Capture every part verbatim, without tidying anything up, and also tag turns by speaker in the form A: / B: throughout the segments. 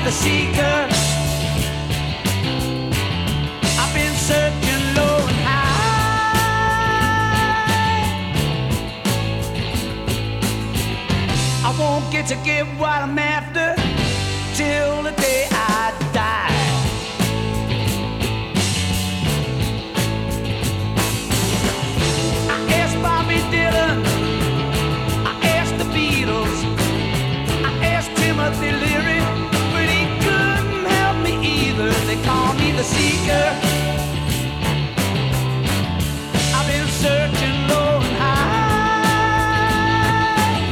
A: the seeker. I've been searching low and high. I won't get to get what I'm after till the day I die. I asked Bobby Dylan, I asked the Beatles, I asked Timothy Leary, but he couldn't help me either. They call me the seeker. I've been searching low and high.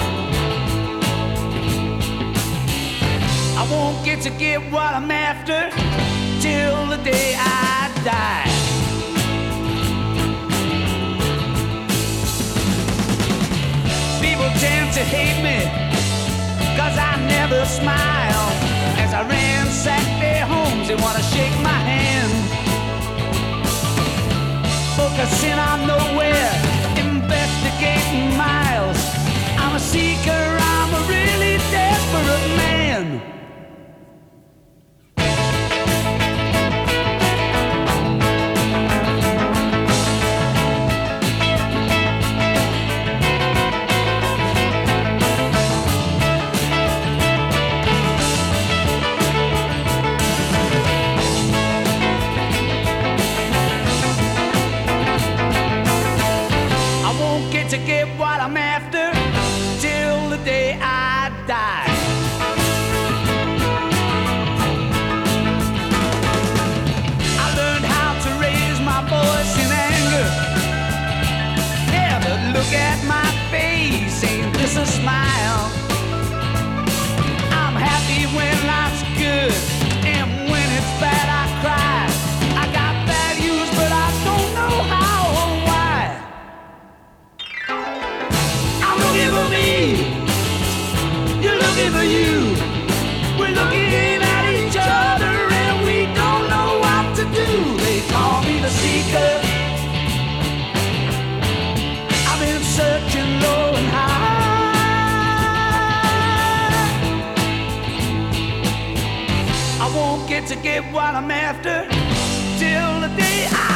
A: I won't get to get what I'm after till the day I die. People tend to hate me 'cause I never smile. As I ransack their homes, they wanna shake my hand. Focusing on nowhere, investigating miles. I'm a seeker, I'm a really desperate man. To get what I'm after till the day I die. I learned how to raise my voice in anger. Never look at my face, ain't this a smile? I'm happy when life's good, and when it's bad I cry. I got values, but I don't know how or why. I'm looking for me, you're looking for you. We're looking at each other and we don't know what to do. They call me the seeker. I've been searching low and high. I won't get to get what I'm after till the day I